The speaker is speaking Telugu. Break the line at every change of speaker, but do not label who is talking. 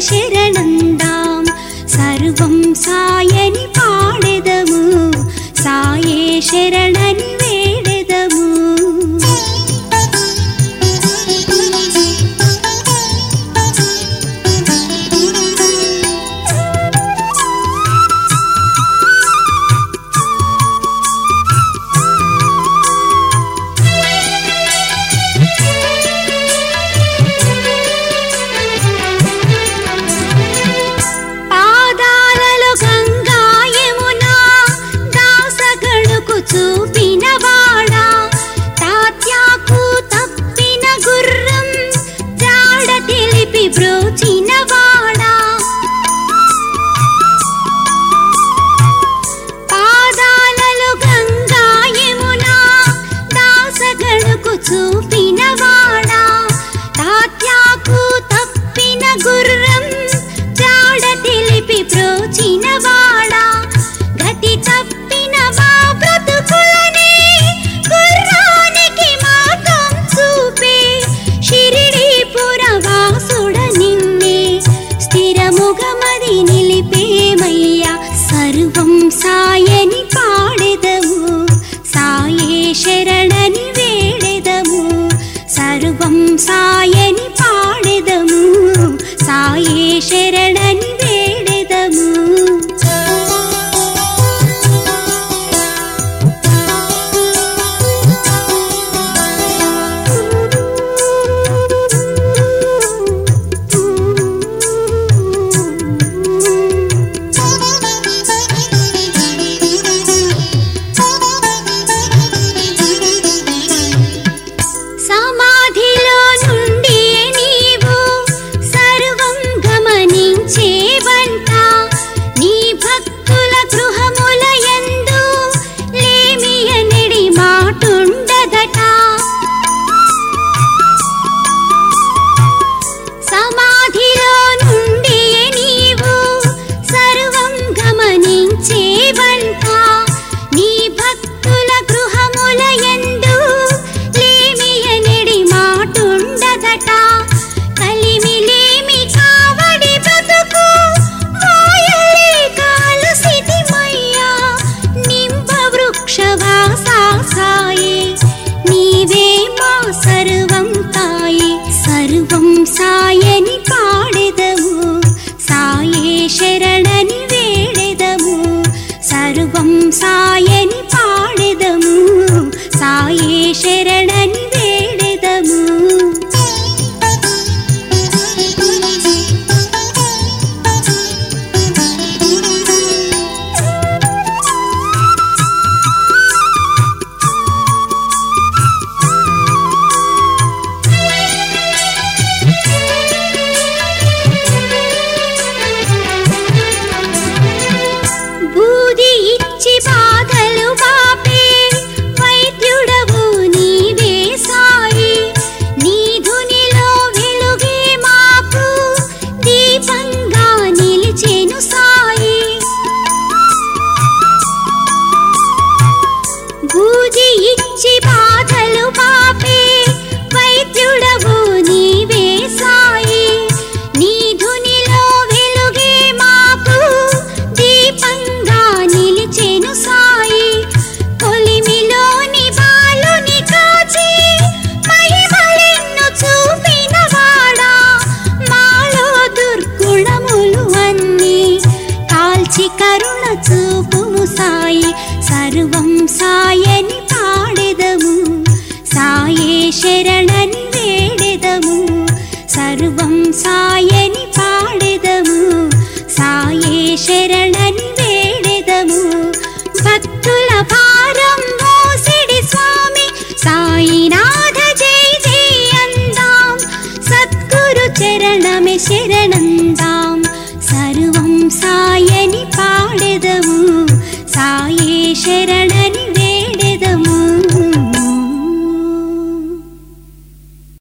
శరణందాం సర్వం సాయని పాడెదము సాయే శరణని వేడెదము. చూపినవాడా తాత్యాకు తప్పిన గుర్రం జాడ తెలిపి బ్రోచినవాడా పాదాలలో గంగా యమున దాసగణకు చూపినవాడా తాత్యాకు తప్పిన గుర్రం జాడ తెలిపి బ్రోచినవాడా గతి తప్పిన మా బ్రతుకులని గుర్రానికి మాతం చూపే షిరిడీపుర వాసుడ నిన్నే స్థిరముగమది నిలిపేమయ్యా సర్వం సాయని పాడెదము సాయే శరణని వేడెదము సర్వం సాయని పాడెదము సాయే శరణని వేడెదము. సమాధిలో నుండి నీవు సర్వం గమనించేవంట నీ భక్తుల గృహముల యందు లేమియనెడి మాటుండదట. సమాధిలో నుండి నీవు సర్వం గమనించేవంట నీ భక్తుల గృహముల యందు లేమియనెడి మాటుండదట. కలిమిలేమి కావడి బ్రతుకు మోయలే కాలసితిమయ్యా నింబ వృక్షవాసా సాయే నీవే మా సర్వం తాయే సర్వం సాయని పాడెదము సాయే శరణని వేడెదము సర్వం సాయని పాడెదము సాయే శరణని వేడెదము. బూది ఇచ్చి బాధలు బాపే వైద్యుడవు నీవే సాయి నీ ధునిలో వెలుగే మాకు దీపంగా నిలిచెను సాయి. బూది ఇచ్చి బాధలు బాపే వైద్యుడవు నీవే సాయి నీ ధునిలో వెలుగే మాకు దీపంగా నిలిచెను సాయి. కొలిమిలోని బాలుని కాచి మహిమలెన్ను చూపినవాడా మాలో దుర్గుణములు అన్నీ కాల్చి కరుణ చూపుము సాయి సర్వం సాయని పాడెదము సాయే శరణని వేడెదము సర్వం సాయని పాడెదము సాయే శరణని వేడెదము. భక్తుల భారం మోసిడి స్వామి సాయినాథ జై జై అందాం సద్గురు చరణమే శరణందాం సర్వం సాయని పాడెదము సాయే శరణని